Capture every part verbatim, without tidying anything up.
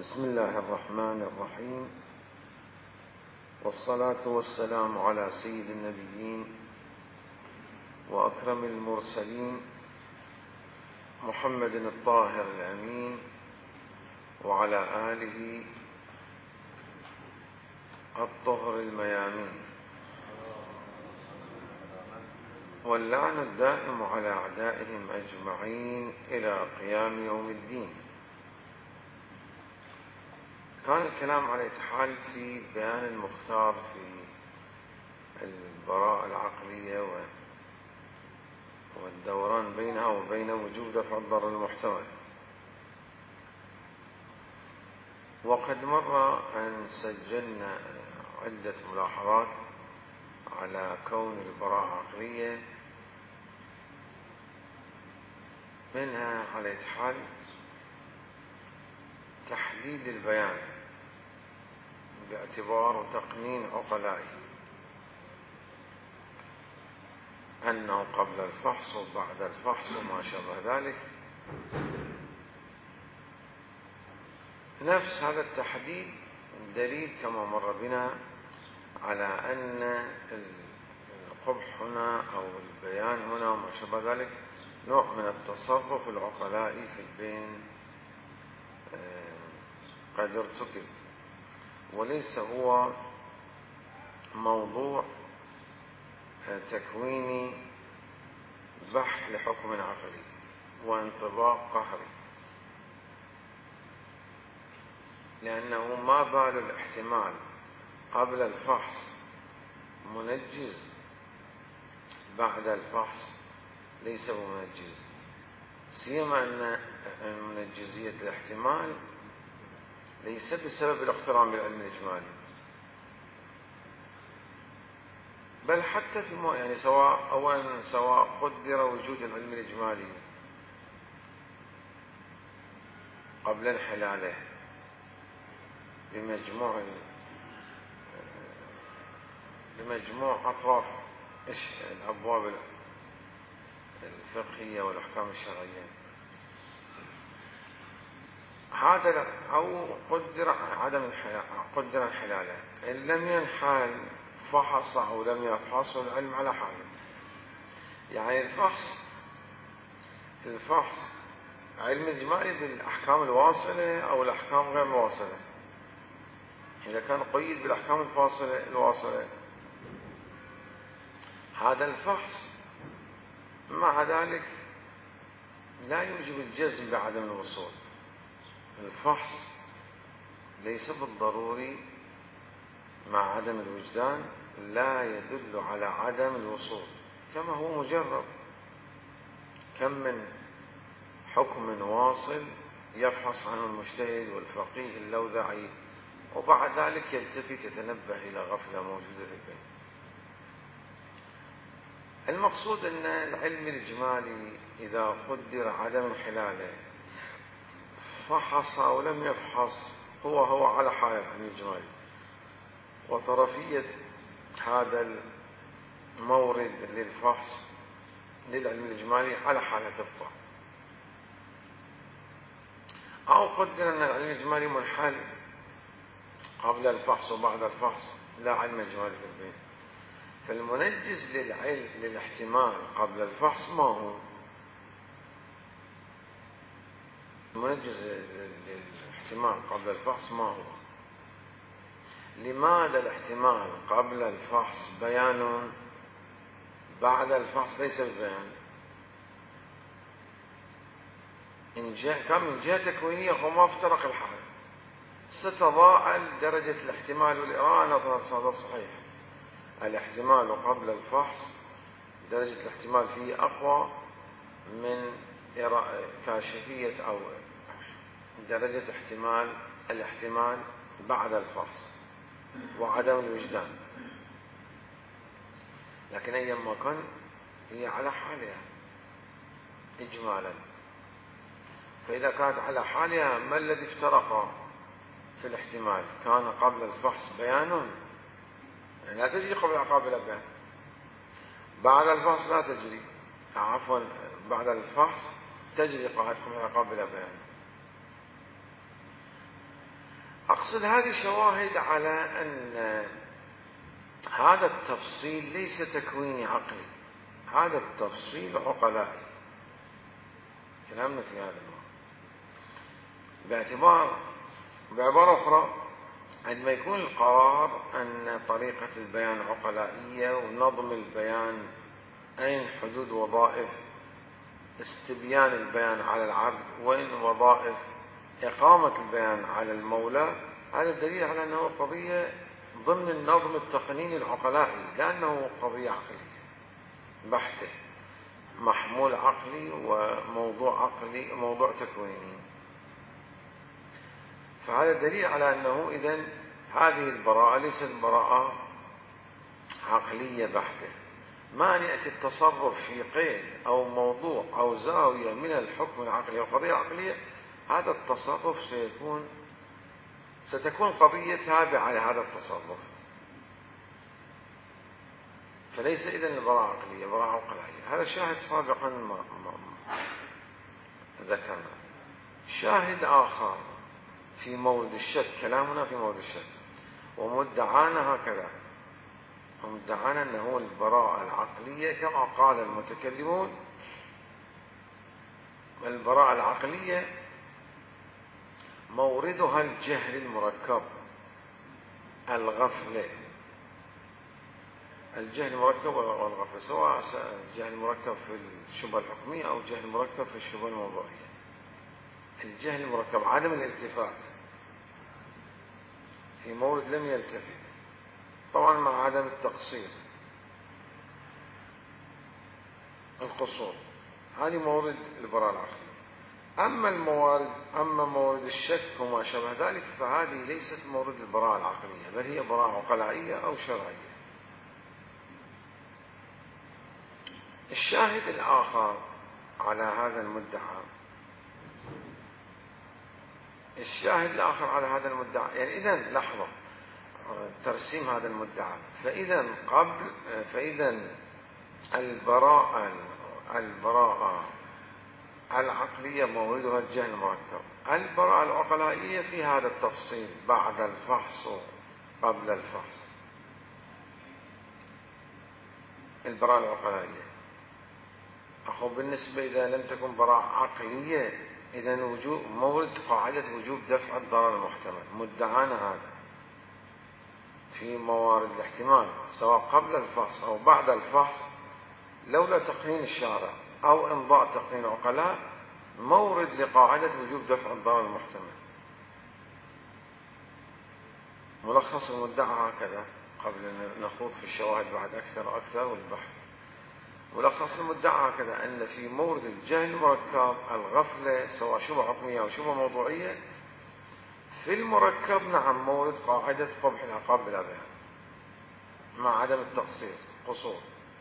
بسم الله الرحمن الرحيم، والصلاة والسلام على سيد النبيين وأكرم المرسلين محمد الطاهر الأمين وعلى آله الطهر الميامين، واللعن الدائم على أعدائهم أجمعين إلى قيام يوم الدين. كان الكلام على إتحال في بيان المختار في البراءة العقلية والدوران بينها وبين وجوب دفع الضرر المحتمل. وقد مر أن سجلنا عدة ملاحظات على كون البراءة عقلية، منها على إتحال تحديد البيان باعتبار تقنين عقلائي أنه قبل الفحص وبعد الفحص وما شابه ذلك. نفس هذا التحديد دليل كما مر بنا على أن القبح هنا أو البيان هنا وما شابه ذلك نوع من التصرف العقلائي في البين قد ارتكب، وليس هو موضوع تكويني بحث لحكم عقلي وانطباق قهري، لأنه ما بال الاحتمال قبل الفحص منجز بعد الفحص ليس بمنجز، سيما أن منجزية الاحتمال ليس بسبب الاقتران بالعلم الإجمالي، بل حتى في مو يعني سواء أولا سواء قدر وجود العلم الإجمالي قبل انحلاله بمجموع بمجموع أطراف الأبواب الفقهية والأحكام الشرعية، هذا أو قدر عدم قدر انحلاله، إن لم ينحل فحص أو لم يفحص العلم على حاله. يعني الفحص الفحص علم إجمالي بالأحكام الواصلة أو الأحكام غير الواصلة. إذا كان قيد بالأحكام الفاصلة الواصلة هذا الفحص مع ذلك لا يوجب الجزم بعدم الوصول. الفحص ليس بالضروري مع عدم الوجدان لا يدل على عدم الوصول، كما هو مجرب. كم من حكم واصل يفحص عنه المجتهد والفقيه اللوذعي وبعد ذلك يلتفت يتنبه إلى غفلة موجودة في البين. المقصود أن العلم الإجمالي إذا قدر عدم انحلاله فحص أو لم يفحص هو هو على حال العلم الإجمالي، وطرفية هذا المورد للفحص للعلم الإجمالي على حالة تبقى. أو قدر أن العلم الإجمالي منحل قبل الفحص وبعد الفحص لا علم إجمالي في البين، فالمنجز للعلم للاحتمال قبل الفحص ما هو؟ المنجز للاحتمال قبل الفحص ما هو؟ لماذا الاحتمال قبل الفحص بيان بعد الفحص ليس ببيان؟ إن جاء كان من جهة تكوينية وما افترق الحال ستضاءل درجة الاحتمال والإرادة. هذا صحيح، الاحتمال قبل الفحص درجة الاحتمال فيه أقوى من كاشفية أو درجة احتمال الاحتمال بعد الفحص وعدم الوجدان، لكن أيما كان هي على حالها إجمالا. فإذا كانت على حالها ما الذي افترق في الاحتمال؟ كان قبل الفحص بيان يعني لا تجري قبل قابل بيان، بعد الفحص لا تجري، عفوا بعد الفحص تجري قابل بيان. أقصد هذه شواهد على أن هذا التفصيل ليس تكويني عقلي، هذا التفصيل عقلائي. كلامنا في هذا الوقت باعتبار بعبارة أخرى، عندما يكون القرار أن طريقة البيان عقلائية ونظم البيان أين حدود وظائف استبيان البيان على العبد وإن وظائف إقامة البيان على المولى، هذا دليل على أنه قضية ضمن النظم التقنيني العقلائي، لأنه قضية عقلية بحتة، محمول عقلي وموضوع عقلي، موضوع تكويني. فهذا دليل على أنه إذن هذه البراءة ليست براءة عقلية بحتة. ما أن يأتي التصرف في قيد أو موضوع أو زاوية من الحكم العقلي أو قضية عقلية، هذا التصرف سيكون ستكون قضية تابعة لهذا التصرف، فليس إذن البراءة عقلية، براءة عقلائية. هذا شاهد سابقا ما, ما ذكرنا. شاهد آخر في مورد الشك، كلامنا في مورد الشك ومدعانا هكذا، ومدعانا أنه البراءة العقلية كما قال المتكلمون، البراءة العقلية موردها الجهل المركب، الغفلة، الجهل المركب والغفلة، سواء الجهل المركب في الشبهة الحكمية أو الجهل المركب في الشبهة الموضوعية. الجهل المركب عدم الالتفات في مورد لم يلتفت، طبعا مع عدم التقصير، القصور، هذه مورد البراءة العقلية. أما الموارد أما مورد الشك وما شابه ذلك فهذه ليست مورد البراءة العقلية، بل هي براءة عقلائية أو شرعية. الشاهد الآخر على هذا المدعى، الشاهد الآخر على هذا المدعى، يعني إذن لحظة ترسيم هذا المدعى. فإذا قبل فإذا البراءة البراءة العقلية موردها الجهل المركب، البراءة العقلائية في هذا التفصيل بعد الفحص قبل الفحص. البراءة العقلائية أخو بالنسبة إذا لم تكن براءة عقلية، إذا وجوب مورد قاعدة وجوب دفع الضرر المحتمل، مدعانا هذا في موارد الاحتمال سواء قبل الفحص أو بعد الفحص، لولا تقنين الشارع أو إمضاء تقنين العقلاء، مورد لقاعدة وجوب دفع الضرر المحتمل. ملخص المدعى هكذا قبل أن نخوض في الشواهد بعد أكثر وأكثر والبحث. ملخص المدعى هكذا أن في مورد الجهل المركب الغفلة سواء شبهة حكمية أو شبهة موضوعية، في المركب نعم مورد قاعدة قبح العقاب بلا بيان مع عدم التقصير، قصور.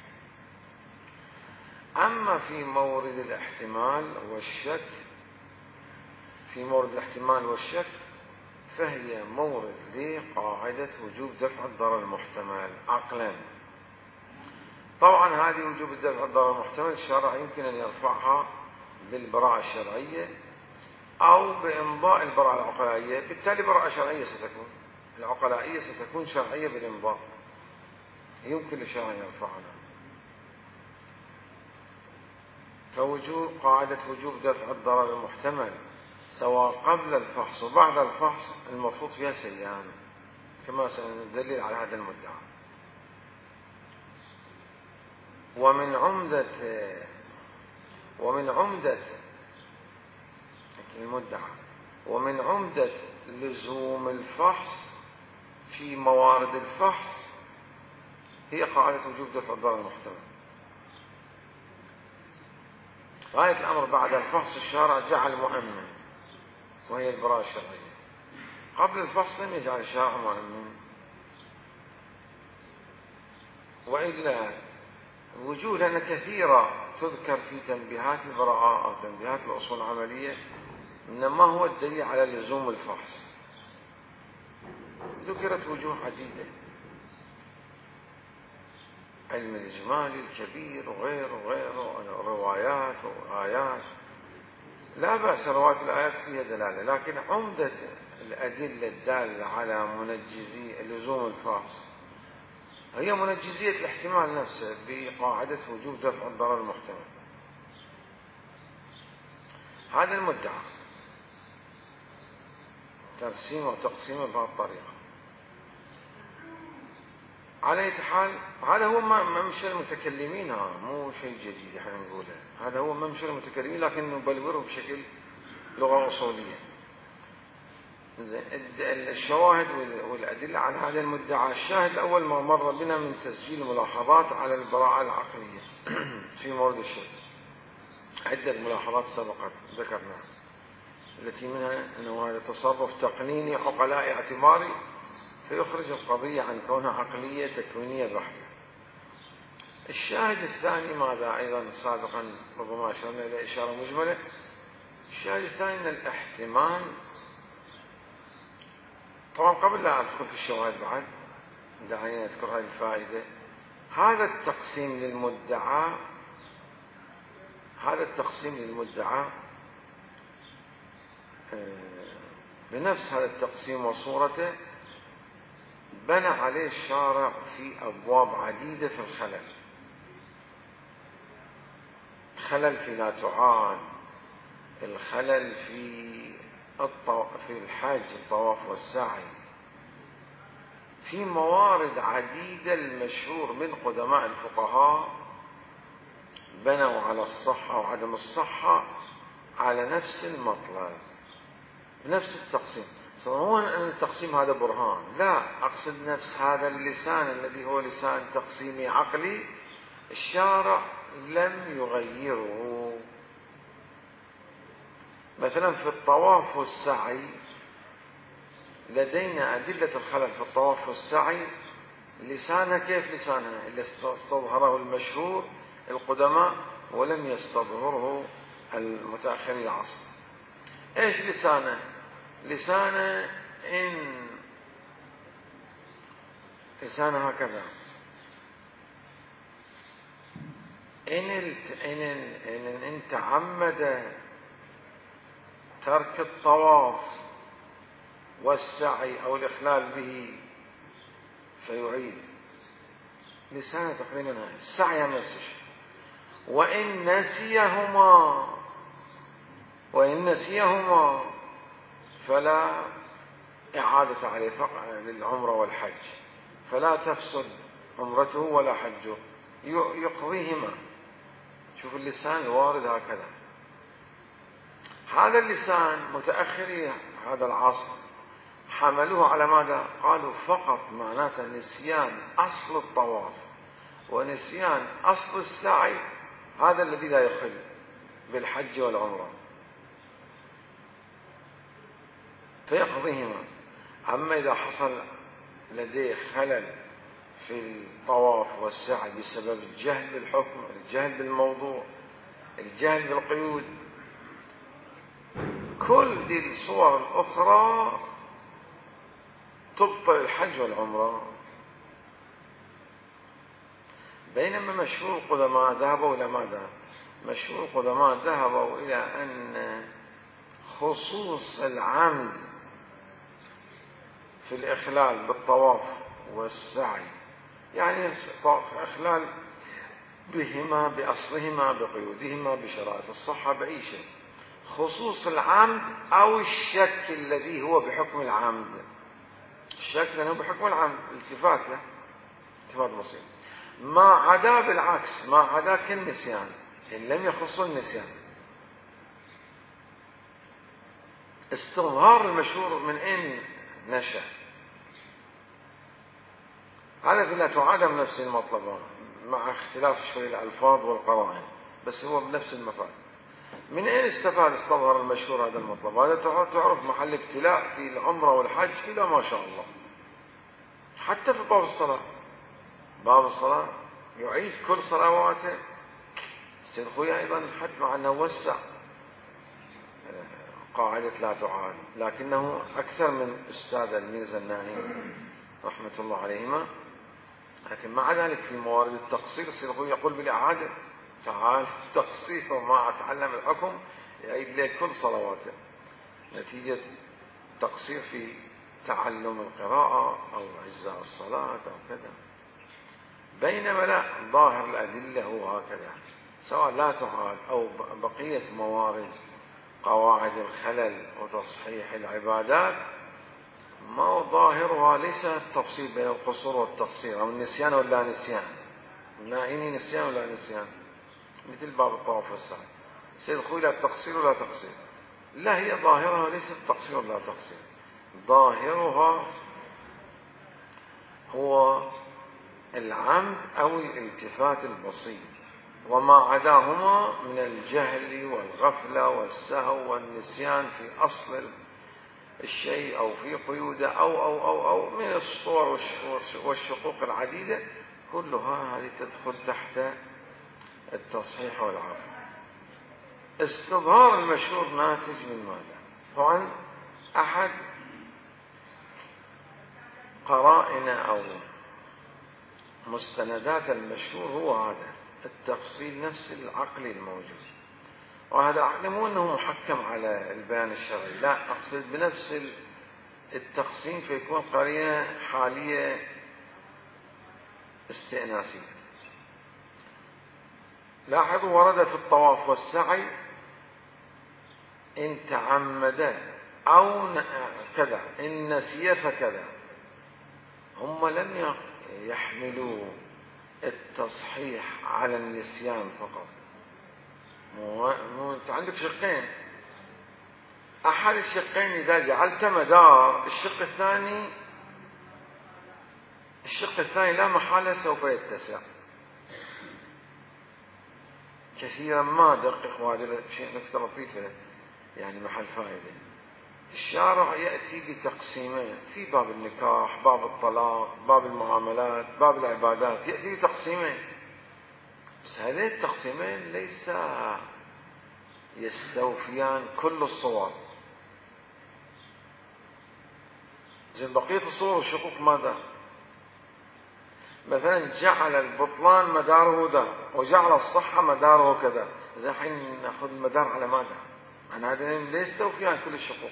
أما في مورد الاحتمال والشك، في مورد الاحتمال والشك فهي مورد لقاعدة وجوب دفع الضرر المحتمل عقلا. طبعا هذه وجوب دفع الضرر المحتمل الشرع يمكن أن يرفعها بالبراءة الشرعية أو بإمضاء البراءة العقلائية، بالتالي براءة شرعية ستكون، العقلائية ستكون شرعية بالإمضاء، يمكن للشرع أن يرفعها. فوجوب قاعدة وجوب دفع الضرر المحتمل سواء قبل الفحص وبعد الفحص المفروض فيها سيان، كما سندلل على هذا المدعى. ومن عمدة ومن عمدة المدعى ومن عمدة لزوم الفحص في موارد الفحص هي قاعدة وجوب دفع الضرر المحتمل. غاية الأمر بعد الفحص الشارع جعل مؤمن وهي البراءة الشرعية، قبل الفحص لم يجعل الشارع مؤمن، وإلا وجوه لأن كثيرة تذكر في تنبيهات البراءة أو تنبيهات الأصول العملية إنما هو الدليل على لزوم الفحص، ذكرت وجوه عديدة، علم الإجمالي الكبير وغيره وغيره، روايات وآيات، لا بأس رواية الآيات فيها دلالة، لكن عمدة الأدلة الدالة على منجزي لزوم الفحص هي منجزية الاحتمال نفسه بقاعدة وجوب دفع الضرر المحتمل. هذا المدعى ترسيمه وتقسيمه بهالطريقة. على أي حال هذا هو ممشى المتكلمين، ها مو شيء جديد احنا نقوله، هذا هو ممشى المتكلمين لكن نبلوره بشكل لغة أصولية. الشواهد والأدلة على هذا المدعى: الشاهد الأول ما مر بنا من تسجيل ملاحظات على البراءة العقلية في مورد الشك. عدة ملاحظات سبقت ذكرناها التي منها أنه هذا تصرف تقنيني عقلاء اعتباري فيخرج القضية عن كونها عقلية تكوينية بحتة. الشاهد الثاني ماذا أيضا سابقا ربما أشرنا إلى إشارة مجملة. الشاهد الثاني أن الاحتمال، طبعا قبل لا أدخل في الشواهد بعد دعينا نذكر هذه الفائدة. هذا التقسيم للمدعى هذا التقسيم للمدعى بنفس هذا التقسيم وصورته بنى عليه الشارع في أبواب عديدة في الخلل. الخلل في لا تعاد، الخلل في الطو... في الحج الطواف والسعي، في موارد عديدة. المشهور من قدماء الفقهاء بنوا على الصحة وعدم الصحة على نفس المطلب نفس التقسيم. هو أن التقسيم هذا برهان، لا أقصد نفس هذا اللسان الذي هو لسان تقسيمي عقلي الشارع لم يغيره. مثلا في الطواف والسعي لدينا أدلة الخلل في الطواف والسعي لسانها كيف لسانها اللي استظهره المشهور القدماء ولم يستظهره المتأخرين العصر. ايش لسانه؟ لسانه إن لسانه هكذا: إن إن إن, إن تعمد ترك الطواف والسعي أو الإخلال به فيعيد. لسانه تقريبا هاي. السعي نفس الشيء. وإن نسيهما وإن نسيهما فلا إعادة عليه فقط للعمرة والحج، فلا تفسد عمرته ولا حجه، يقضيهما. شوف اللسان الوارد هكذا. هذا اللسان متأخري هذا العصر حملوه على ماذا؟ قالوا فقط معناته نسيان أصل الطواف ونسيان أصل السعي، هذا الذي لا يخل بالحج والعمرة فيقضيهما. أما إذا حصل لديه خلل في الطواف والسعي بسبب الجهل بالحكم، الجهل بالموضوع، الجهل بالقيود، كل دي الصور الأخرى تبطل الحج والعمرة. بينما مشهور القدماء ذهبوا إلى ماذا؟ مشهور القدماء ذهبوا إلى أن خصوص العمد في الإخلال بالطواف والسعي، يعني إخلال بهما بأصلهما بقيودهما بشرائط الصحة بأي شيء، خصوص العمد أو الشك الذي هو بحكم العمد. الشك لأنه بحكم العمد التفات له التفات بسيط، ما عدا بالعكس ما عدا كالنسيان إن لم يخص النسيان. استظهار المشهور من أين نشأ؟ هذا في لا تعادم نفس المطلب مع اختلاف شوي الألفاظ والقرائن، بس هو بنفس المفاد. من أين استفاد استظهر المشهور هذا المطلب؟ هذا تعرف محل ابتلاء في العمرة والحج إلى ما شاء الله. حتى في باب الصلاة، باب الصلاة يعيد كل صلواته. السيد خويا أيضا حد مع أنه وسع قاعدة لا تعاد، لكنه أكثر من أستاذ الميرزا الناهي رحمة الله عليهما. لكن مع ذلك في موارد التقصير السيد خويا يقول بالإعادة، تعال التقصير وما أتعلم الحكم يعيد لك كل صلواته نتيجة تقصير في تعلم القراءة أو أجزاء الصلاة أو كذا. بينما لا، ظاهر الأدلة هو هكذا، سواء لا تعاد أو بقية موارد قواعد الخلل وتصحيح العبادات، ما ظاهرها ليس التفصيل بين القصور والتقصير أو النسيان ولا نسيان، نائني نسيان ولا نسيان، مثل باب الطواف والسعي سيدخل إلى التقصير ولا تقصير. لا، هي ظاهرها ليست تقصير ولا تقصير، ظاهرها هو العمد أو الالتفات البسيط، وما عداهما من الجهل والغفلة والسهو والنسيان في أصل الشيء أو في قيوده أو أو أو أو من السطور والشقوق العديدة، كلها هذه تدخل تحت التصحيح والعفو. استظهار المشهور ناتج من ماذا؟ طبعا أحد قرائن أو مستندات المشهور هو هذا التفصيل نفس العقل الموجود، وهذا العقل مو أنه محكم على البيان الشرعي، لا، أقصد بنفس التقسيم فيكون قرينة حالية استئناسية. لاحظوا ورد في الطواف والسعي إن تعمد أو كذا، إن نسي فكذا. هم لم يحملوا التصحيح على النسيان فقط. مو انت عندك شقين، احد الشقين اذا جعلت مدار الشق الثاني، الشق الثاني لا محالة سوف يتسع كثيرا ما. دققوا، هذا شيء نكتة لطيفة يعني محل فائدة. الشارع يأتي بتقسيمين في باب النكاح، باب الطلاق، باب المعاملات، باب العبادات، يأتي بتقسيمين، بس هذين التقسيمين ليس يستوفيان كل الصور. زين بقية الصور والشقوق ماذا؟ مثلا جعل البطلان مداره ذا وجعل الصحة مداره كذا، زين الحين نأخذ المدار على ماذا؟ عن هذين لا يستوفيان كل الشقوق.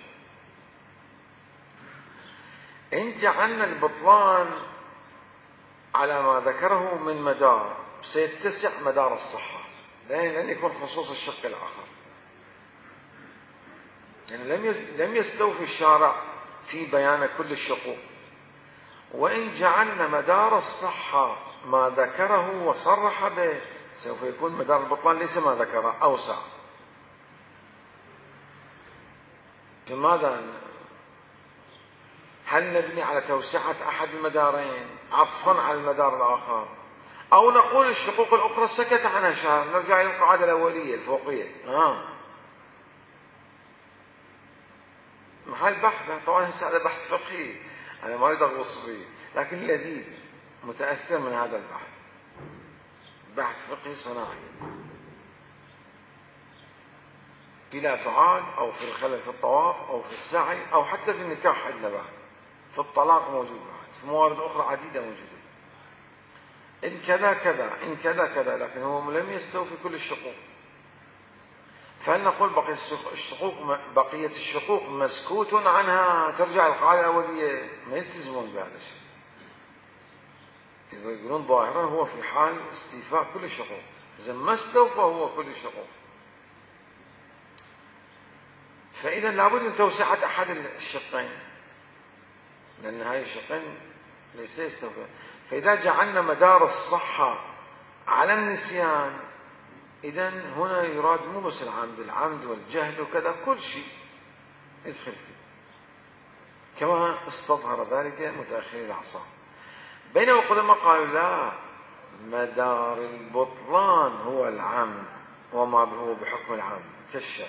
إن جعلنا البطلان على ما ذكره من مدار سيتسع مدار الصحة، لأن يكون خصوص الشق الآخر، يعني لم لم يستوفي الشارع في بيان كل الشقوق. وإن جعلنا مدار الصحة ما ذكره وصرح به سوف يكون مدار البطلان ليس ما ذكره، أوسع. لماذا؟ هل نبني على توسعة أحد المدارين عطفا على المدار الآخر، أو نقول الشقوق الأخرى سكت عنها شهر، نرجع إلى القاعدة الأولية الفوقية؟ آه. محل بحث، طبعا هذا بحث فقهي أنا ما أريد أغوص فيه، لكن لذيذ متأثر من هذا البحث، بحث فقهي صناعي. في لا تعاد أو في الخلل في الطواف أو في السعي أو حتى في النكاح عندنا بعد، في الطلاق موجود بعد، في موارد أخرى عديدة موجودة. إن كذا كذا، إن كذا كذا، لكن هو لم يستوفي كل الشقوق. فهل نقول بقية الشقوق بقية الشقوق مسكوت عنها، ترجع القاعدة الأولية؟ ما يلتزمون بهذا الشيء. إذا يقولون ظاهرا هو في حال استيفاء كل الشقوق، إذا ما استوفى هو كل الشقوق، فإذا لابد من توسعة أحد الشقين، لأن هاي الشقين ليس يستوفى. فإذا جعلنا مدار الصحة على النسيان، إذن هنا يراد مو بس العمد، العمد والجهل وكذا كل شيء يدخل فيه، كما استظهر ذلك متأخري الأعصار. بينما القدماء قالوا لا، مدار البطلان هو العمد وما هو بحكم العمد كالشيء،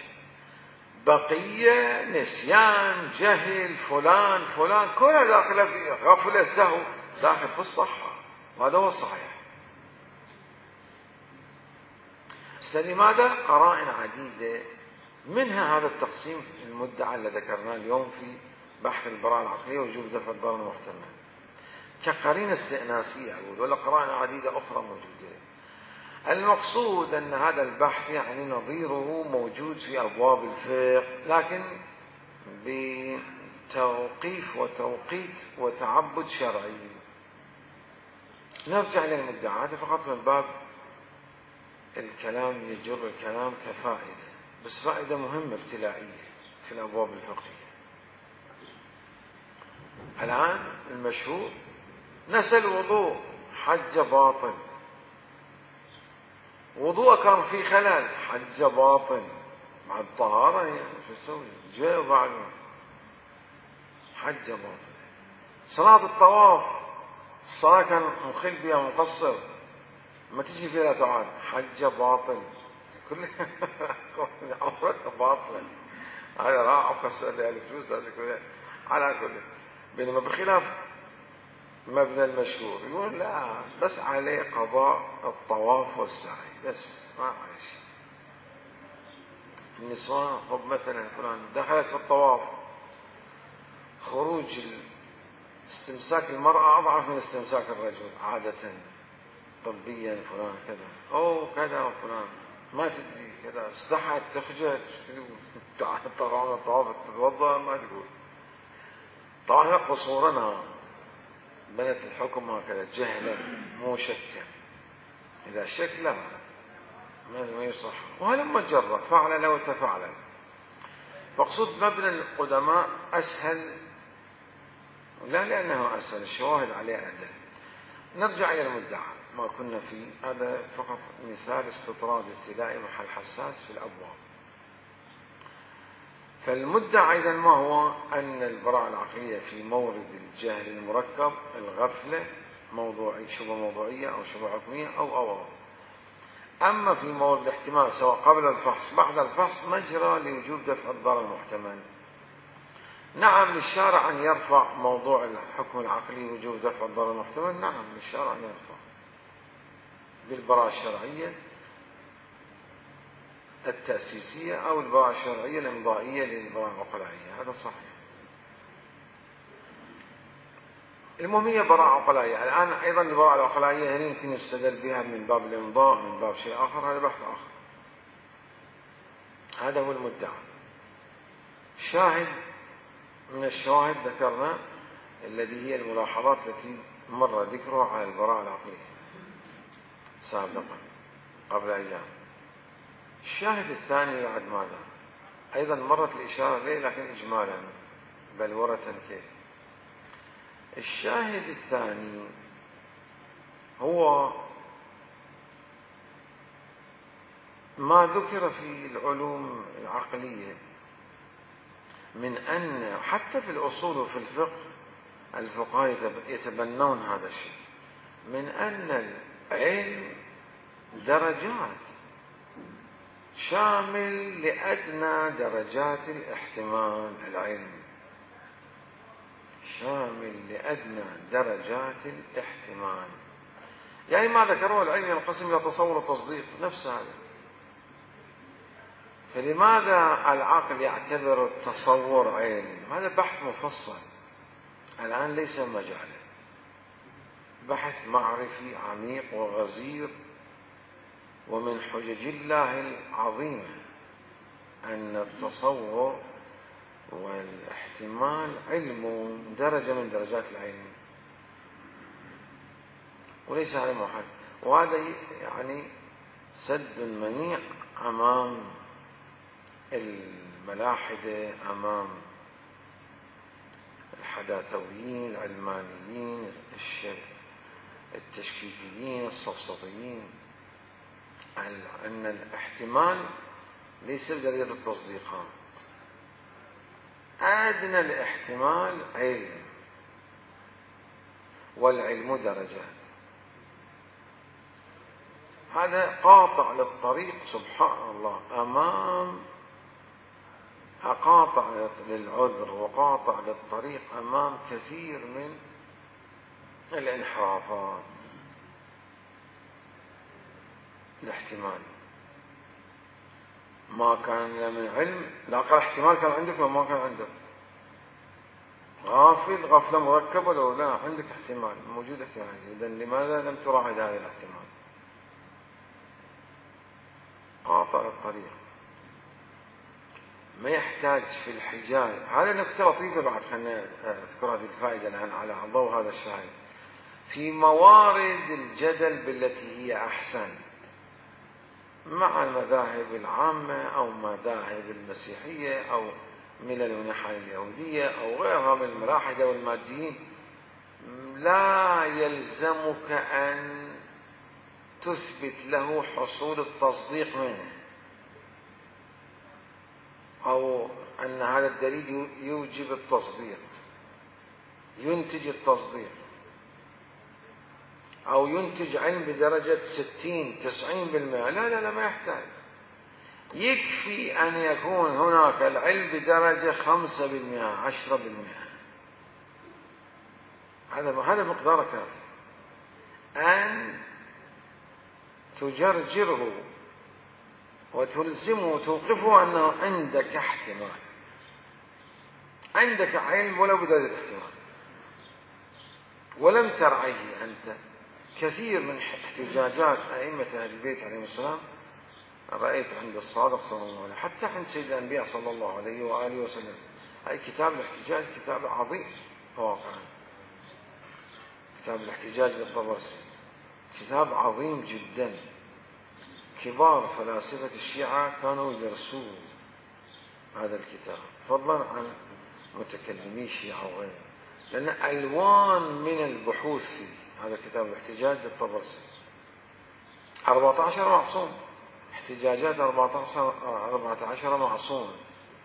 بقية نسيان جهل فلان فلان كلها داخل في غفلة سهو داخل في الصحة، وهذا هو الصحيح. لماذا؟ قرائن عديدة، منها هذا التقسيم المدعى الذي ذكرناه اليوم في بحث البراءة العقلية ووجوب دفع الضرر المحتمل كقرينة استئناسية، ولا قرائن عديدة أخرى موجودة. المقصود أن هذا البحث يعني نظيره موجود في أبواب الفقه، لكن توقيف وتوقيت وتعبد شرعي. نرجع إلى المدعى، هذا فقط من باب الكلام يجر الكلام كفائدة، بس فائدة مهمة ابتلائية في الأبواب الفقهية. الآن المشهور نسى الوضوء، حج باطل. وضوء كان فيه خلل، حج باطل. مع الطهارة يعني شو تسوي؟ جاء بعد حج باطل. صلاة الطواف، الصلاة كان مخل بها مقصر، ما تجي فيها تعال، حج باطل. كل عمرتها باطلة. هذا راح وخسر لي الفلوس هذا كله على كل. بينما بخلاف مبنى المشهور يقول لا، بس عليه قضاء الطواف والسعي بس، ما عليه شيء. النسوان طب مثلا فلان دخلت في الطواف، خروج استمساك المرأة أضعف من استمساك الرجل عادة طبيا، فلان كذا أو كذا وفلان ما تدري كذا، استحت تخجل طبعا الطواف تتوضأ ما تقول. طبعا قصورنا بنت الحكم هكذا جهلا مو شكا، إذا شك لا ما يصح، وهلما جرى فعل لو تفعل. مقصود مبنى القدماء أسهل، لا لأنه أسهل، الشواهد عليه أدل. نرجع إلى المدعى ما كنا فيه، هذا فقط مثال استطراد ابتدائي محل حساس في الأبواب. فالمدعى أيضا ما هو؟ أن البراءة العقلية في مورد الجهل المركب، الغفلة، موضوعي شبه موضوعية أو شبه حكمية أو أو أو. أما في مورد الاحتمال سواء قبل الفحص بعد الفحص، مجرى لوجوب دفع الضرر المحتمل. نعم للشارع أن يرفع موضوع الحكم العقلي وجوب دفع الضرر المحتمل، نعم للشارع أن يرفع بالبراءة الشرعية التأسيسية أو البراءة الشرعية الإمضائية للبراءة العقلائية، هذا صحيح. المهم هي براءة عقلائية. الآن أيضا البراءة العقلائية هنا يمكن يستدل بها من باب الإمضاء، من باب شيء آخر، هذا بحث آخر. هذا هو المدعى. شاهد من الشواهد ذكرنا الذي هي الملاحظات التي مر ذكرها على البراءة العقلية سابقا قبل أيام. الشاهد الثاني بعد ماذا؟ أيضا مرت الإشارة إليه لكن إجمالا بلورة كيف. الشاهد الثاني هو ما ذكر في العلوم العقلية من أن حتى في الأصول وفي الفقه الفقهاء يتبنون هذا الشيء، من أن العلم درجات، شامل لأدنى درجات الاحتمال. العلم شامل لأدنى درجات الاحتمال، يعني ما ذكروه العلم ينقسم إلى تصور وتصديق، نفس هذا. فلماذا العقل يعتبر التصور علم؟ هذا بحث مفصل الآن ليس مجاله، بحث معرفي عميق وغزير. ومن حجج الله العظيمة أن التصور والاحتمال علم، درجة من درجات العلم وليس على محل. وهذا يعني سد منيع أمام الملاحدة، أمام الحداثويين العلمانيين التشكيكيين السفسطيين، أن الاحتمال ليس بدرجة التصديق، أدنى الاحتمال علم، والعلم درجات. هذا قاطع للطريق سبحان الله، أمام قاطع للعذر وقاطع للطريق أمام كثير من الانحرافات. الاحتمال ما كان من علم، لا قال احتمال كان عندك وما كان عندك، غافل غفلة مركبة، لو لا عندك احتمال موجود احتمال، إذا لماذا لم تراعي هذا الاحتمال؟ قاطع الطريق. ما يحتاج في الحجاج. هذه نكتة لطيفة بعد، خلنا أذكر هذه الفائدة الآن على ضوء هذا الشاهد. في موارد الجدل بالتي هي أحسن مع المذاهب العامة أو مذاهب المسيحية أو ملل ونحل اليهودية أو غيرها من الملاحدة والماديين، لا يلزمك أن تثبت له حصول التصديق منه أو أن هذا الدليل يوجب التصديق، ينتج التصديق أو ينتج علم بدرجة ستين تسعين بالمئة. لا لا لا، ما يحتاج. يكفي أن يكون هناك العلم بدرجة خمسة بالمئة عشرة بالمئة. هذا هذا مقدار كافي أن تجرجره وتلزمه وتوقفه أنه عندك احتمال، عندك علم ولو بدرجة احتمال، ولم ترعيه أنت. كثير من احتجاجات أئمة أهل البيت عليهم السلام رأيت عند الصادق صلى الله عليه وسلم، حتى عند سيد الأنبياء صلى الله عليه وآله وسلم. هذا كتاب الاحتجاج كتاب عظيم واقعا، كتاب الاحتجاج للطبرسي كتاب عظيم جدا. كبار فلاسفة الشيعة كانوا يدرسون هذا الكتاب، فضلا عن متكلمي الشيعة وغيره، لأن ألوان من البحوث فيه. هذا كتاب الاحتجاج للطبرسي أربعة عشر معصوم، احتجاجات أربعة عشر معصوم،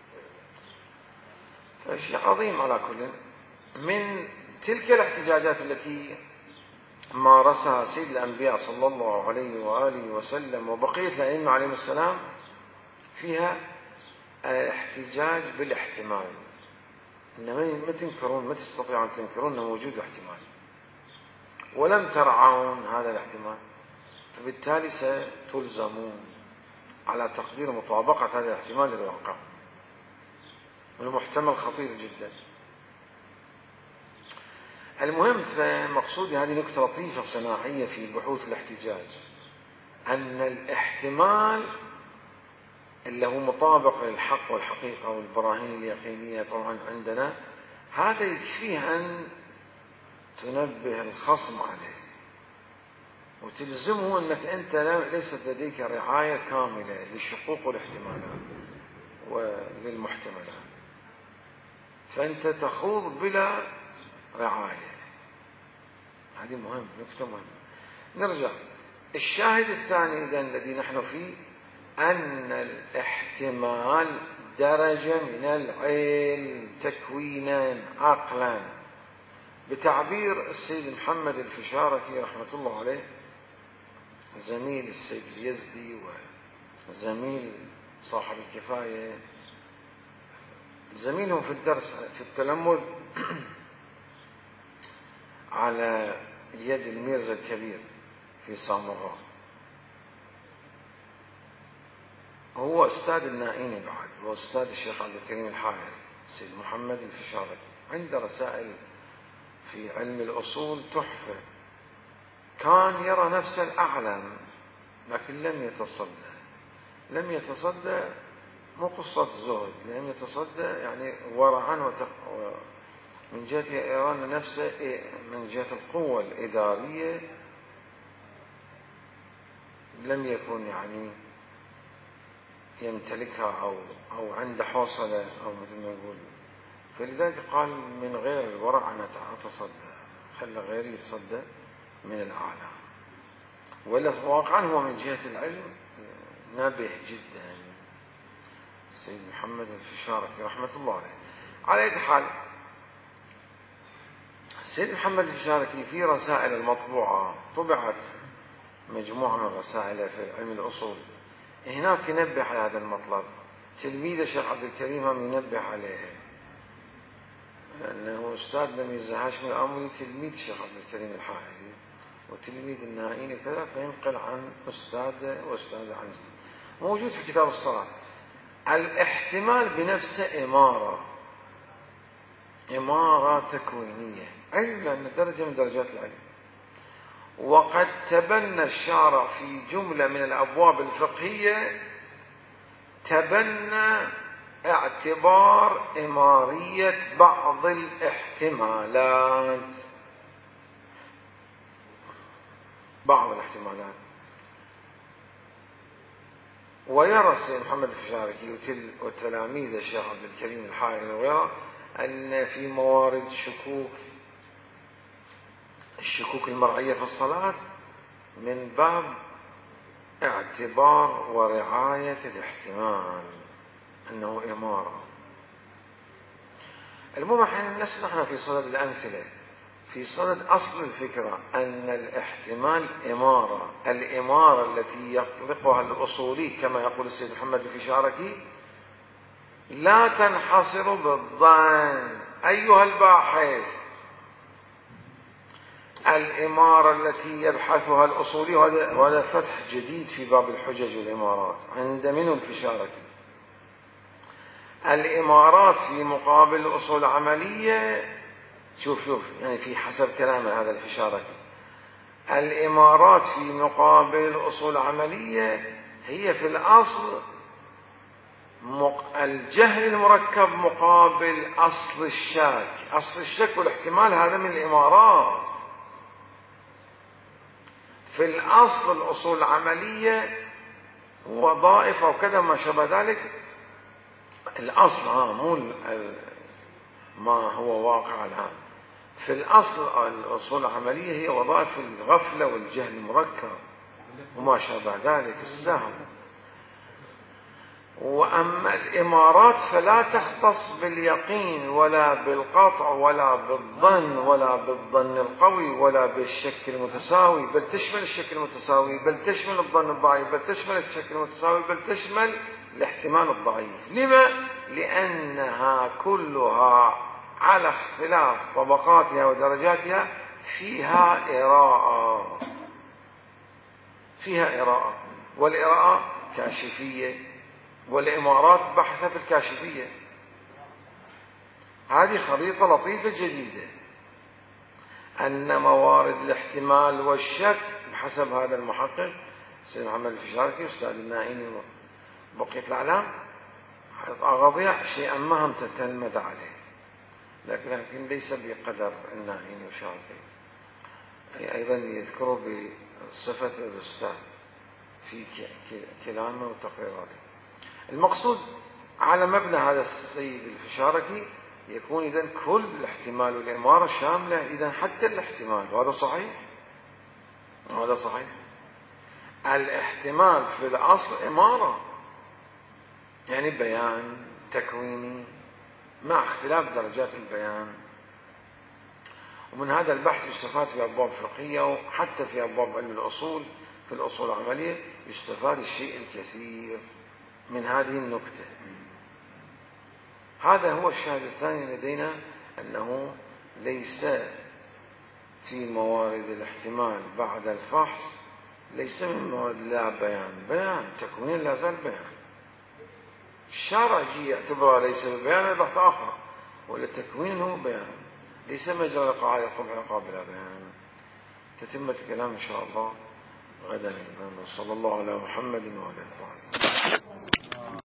فشيء عظيم. على كل من تلك الاحتجاجات التي مارسها سيد الأنبياء صلى الله عليه وآله وسلم وبقية الأئمة عليهم السلام، فيها احتجاج بالاحتمال، إنما ما تنكرون، ما تستطيعون تنكرون أنه موجود الاحتمال ولم ترعون هذا الاحتمال، فبالتالي ستلزمون على تقدير مطابقة هذا الاحتمال للواقع. المحتمل خطير جدا. المهم، فمقصودي هذه نكتة لطيفة صناعية في بحوث الاحتجاج، أن الاحتمال اللي هو مطابق للحق والحقيقة والبراهين اليقينية طبعا عندنا، هذا يكفيه أن تنبه الخصم عليه وتلزمه أنك أنت ليست لديك رعاية كاملة للشقوق والاحتمالات وللمحتملات، فأنت تخوض بلا رعاية. هذه مهم، نكتة مهمة. نرجع. الشاهد الثاني إذن الذي نحن فيه، أن الاحتمال درجة من العلم تكوينا عقلا، بتعبير السيد محمد الفشاركي رحمة الله عليه، زميل السيد اليزدي وزميل صاحب الكفاية، زميلهم في الدرس في التلمذ على يد الميرزا الكبير في سامراء. هو أستاذ النائيني بعد، وأستاذ الشيخ عبد الكريم الحائري. السيد محمد الفشاركي عنده رسائل في علم الأصول تحفة. كان يرى نفسه الأعلم لكن لم يتصدى. لم يتصدى مو قصة زهد، لم يتصدى يعني ورعا وتقوى من جهة يرى نفسه من جهة القوة الإدارية لم يكن يعني يمتلكها أو أو عنده حوصلة أو مثل ما يقول، فلذلك قال من غير الورع أنا أتصدى، خلى غيري يتصدى من الأعلى. ولا واقعا هو من جهة العلم نابه جدا السيد محمد الفشاركي رحمة الله عليه. على أي حال، السيد محمد الفشاركي في رسائل المطبوعة طبعت مجموعة من رسائله في علم الأصول، هناك ينبه على هذا المطلب. تلميذ الشيخ عبد الكريم هم ينبه عليه، لأنه أستاذ ميرزا هاشم الآملي تلميذ الشيخ عبد الكريم الحائري وتلميذ النائيني وكذا، فينقل عن أستاذه وأستاذه عن أستاذ. موجود في كتاب الصلاة. الاحتمال بنفسه إمارة، إمارة تكوينية، علم، لأن درجة من درجات العلم. وقد تبنى الشارع في جملة من الأبواب الفقهية تبنى اعتبار إمارية بعض الاحتمالات، بعض الاحتمالات. ويرى السيد محمد الفشاركي وتلاميذ الشيخ عبد الكريم الحائري وغيره أن في موارد شكوك الشكوك المرعية في الصلاة من باب اعتبار ورعاية الاحتمال أنه إمارة. المهم احنا لسنا نحن في صدد الأمثلة، في صدد أصل الفكرة أن الاحتمال إمارة. الإمارة التي يطلقها الأصولي كما يقول السيد محمد الفشاركي لا تنحصر بالظن. أيها الباحث، الإمارة التي يبحثها الأصولي، وهذا فتح جديد في باب الحجج والإمارات عند منه الفشاركي، الإمارات في مقابل الأصول العملية. شوف شوف يعني في حسب كلام هذا الفشاركي، الإمارات في مقابل الأصول العملية هي في الأصل الجهل المركب مقابل أصل الشك. أصل الشك والاحتمال هذا من الإمارات. في الأصل الأصول العملية وظائف وكذا ما شابه ذلك، الأصل ها مو ما هو واقع الآن. في الأصل الأصول العملية هي وظائف الغفلة والجهل المركب وما شابه ذلك السهم. وأما الإمارات فلا تختص باليقين ولا بالقطع ولا بالظن ولا بالظن القوي ولا بالشك المتساوي، بل تشمل الشك المتساوي، بل تشمل الظن الضعيف، بل تشمل الشك المتساوي، بل تشمل الاحتمال الضعيف. لما؟ لأنها كلها على اختلاف طبقاتها ودرجاتها فيها إراءة، فيها إراءة، والإراءة كاشفية، والإمارات بحثة في الكاشفية. هذه خريطة لطيفة جديدة، أن موارد الاحتمال والشك بحسب هذا المحقق سيد محمد الفشاركي أستاذ النائيني بقية الأعلام أغضيع شيئا ما هم تتلمذ عليه، لكن, لكن ليس بقدر النائيني والفشاركي. أيضا يذكره بصفة الأستاذ في كلامه وتقريراته. المقصود على مبنى هذا السيد الفشاركي يكون إذن كل الاحتمال والإمارة شاملة إذن حتى الاحتمال، وهذا صحيح، وهذا صحيح. الاحتمال في الأصل إمارة، يعني بيان تكويني مع اختلاف درجات البيان. ومن هذا البحث يستفاد في أبواب فقهية وحتى في أبواب علم الأصول، في الأصول العملية يستفاد الشيء الكثير من هذه النكتة. هذا هو الشاهد الثاني لدينا، أنه ليس في موارد الاحتمال بعد الفحص ليس من موارد لا بيان، بيان تكوين لا زال بيان. الشارع جي يعتبرها ليس ببيان بحث آخر، ولا تكوين هو بيان، ليس مجرى لقاعدة القبح العقاب بلا بيان. تتمة الكلام إن شاء الله غدا أيضا. وصلى الله على محمد وعلى آله.